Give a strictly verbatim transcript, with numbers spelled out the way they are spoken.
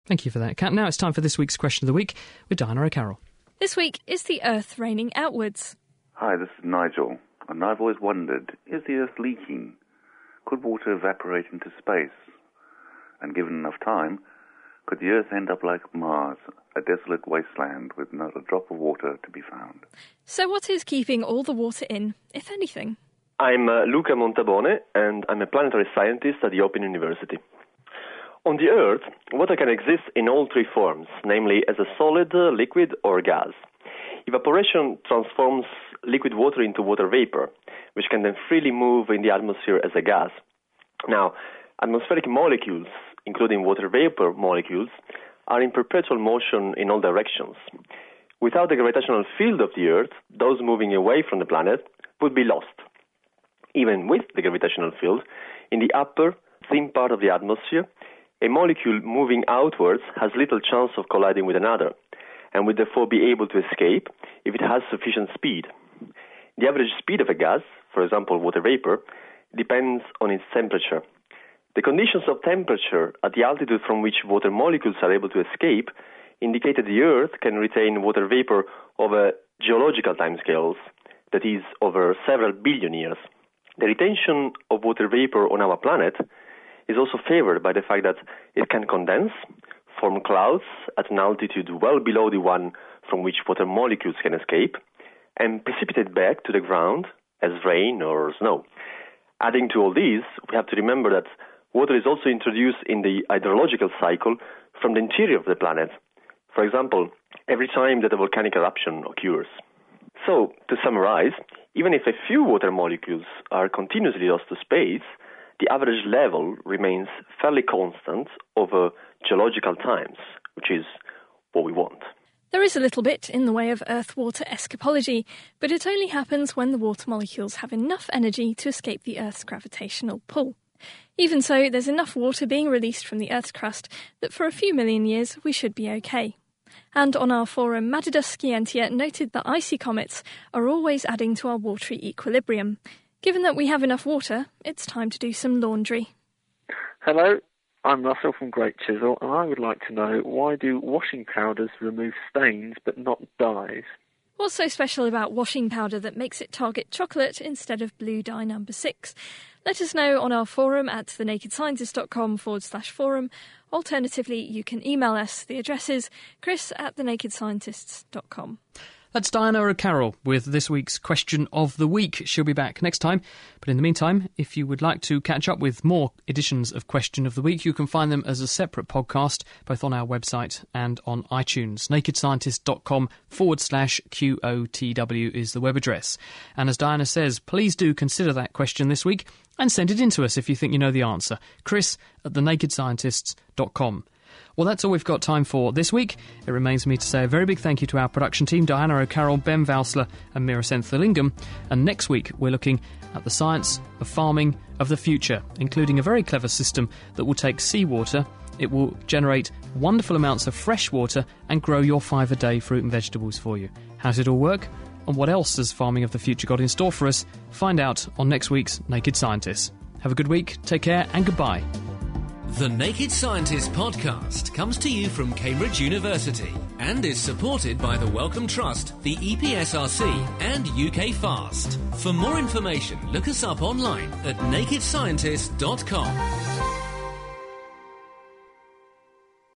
Thank you for that, Kat. Now it's time for this week's Question of the Week with Diana O'Carroll. This week, is the Earth raining outwards? Hi, this is Nigel, and I've always wondered, is the Earth leaking? Could water evaporate into space? And given enough time, could the Earth end up like Mars, a desolate wasteland with not a drop of water to be found? So what is keeping all the water in, if anything? I'm uh, Luca Montabone, and I'm a planetary scientist at the Open University. On the Earth, water can exist in all three forms, namely as a solid, uh, liquid, or gas. Evaporation transforms liquid water into water vapor, which can then freely move in the atmosphere as a gas. Now, atmospheric molecules, including water vapor molecules, are in perpetual motion in all directions. Without the gravitational field of the Earth, those moving away from the planet would be lost. Even with the gravitational field, in the upper, thin part of the atmosphere, a molecule moving outwards has little chance of colliding with another, and would therefore be able to escape if it has sufficient speed. The average speed of a gas, for example water vapor, depends on its temperature. The conditions of temperature at the altitude from which water molecules are able to escape indicate that the Earth can retain water vapor over geological timescales, that is, over several billion years. The retention of water vapor on our planet is also favored by the fact that it can condense, form clouds at an altitude well below the one from which water molecules can escape, and precipitate back to the ground as rain or snow. Adding to all these, we have to remember that water is also introduced in the hydrological cycle from the interior of the planet. For example, every time that a volcanic eruption occurs. So, to summarize, even if a few water molecules are continuously lost to space, the average level remains fairly constant over geological times, which is what we want. There is a little bit in the way of Earth-water escapology, but it only happens when the water molecules have enough energy to escape the Earth's gravitational pull. Even so, there's enough water being released from the Earth's crust that for a few million years we should be okay. And on our forum, Madhida Scientia noted that icy comets are always adding to our watery equilibrium. Given that we have enough water, it's time to do some laundry. Hello, I'm Russell from Great Chisel, and I would like to know, why do washing powders remove stains but not dyes? What's so special about washing powder that makes it target chocolate instead of blue dye number six? Let us know on our forum at thenakedscientist.com forward slash forum. Alternatively, you can email us. The address is chris at thenakedscientists dot com. That's Diana O'Carroll with this week's Question of the Week. She'll be back next time. But in the meantime, if you would like to catch up with more editions of Question of the Week, you can find them as a separate podcast, both on our website and on iTunes. nakedscientist.com forward slash QOTW is the web address. And as Diana says, please do consider that question this week and send it in to us if you think you know the answer. Chris at thenakedscientists dot com. Well, that's all we've got time for this week. It remains for me to say a very big thank you to our production team, Diana O'Carroll, Ben Valsler and Mira Senthilingam. And next week, we're looking at the science of farming of the future, including a very clever system that will take seawater. It will generate wonderful amounts of fresh water and grow your five-a-day fruit and vegetables for you. How does it all work? And what else has farming of the future got in store for us? Find out on next week's Naked Scientists. Have a good week, take care, and goodbye. The Naked Scientist podcast comes to you from Cambridge University and is supported by the Wellcome Trust, the E P S R C and U K FAST. For more information, look us up online at naked scientist dot com.